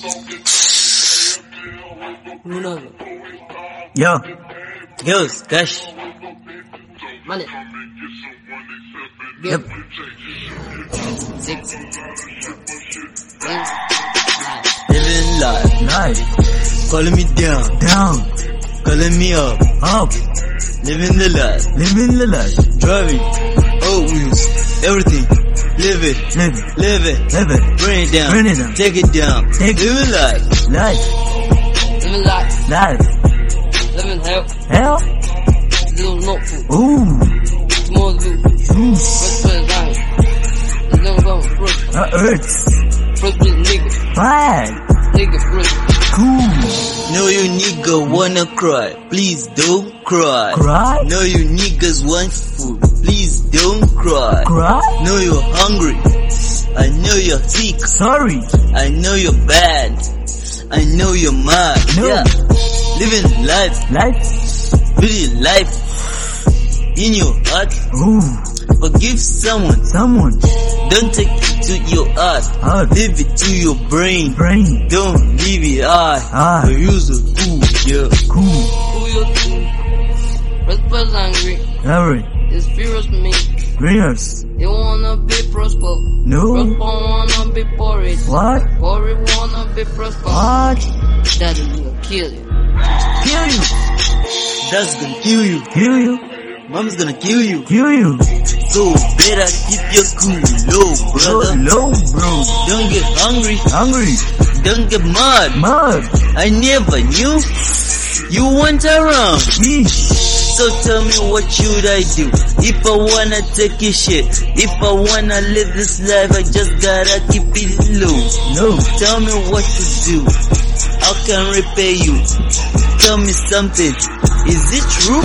Ronaldo. Yo. Girls, cash. Money. Yep. 6. Living life. Calling me down. Calling me up. Living the life. Driving. Old wheels. Everything. Live it. Bring it down. Take it down. Living life. Living life. Living hell. Little notebook. Small loot. First life. Little go first. Earth. First nigga. Flag. Nigga first. Cool. Know you nigga wanna cry. Please don't cry. Cry? Know you niggas want food. Please don't cry. Cry? Know you're hungry. I know you're sick. Sorry. I know you're bad. I know you're mad. No. Yeah. Living life. Really life. In your heart. Forgive someone. Don't take it to your heart. Leave it to your brain. Don't leave it high. Use a cool, yeah. Cool. Who you think? Prosper's angry. It's furious me. You wanna be prosper. No. Prosper wanna be porridge. What? Porridge wanna be prosper. What? Daddy gonna kill you. Kill you. Dad's gonna kill you. Mom's gonna kill you. So better keep your cool low, brother. Low, bro. Don't get hungry. Don't get mad. I never knew you weren't around. So tell me, what should I do? If I wanna take a shit, if I wanna live this life, I just gotta keep it low. Tell me what to do. How can I repay you? Tell me something. Is it true?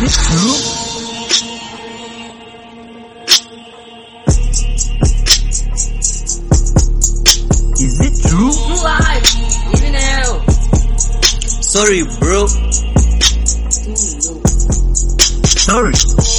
Live. Even hell. Sorry, bro. Sorry.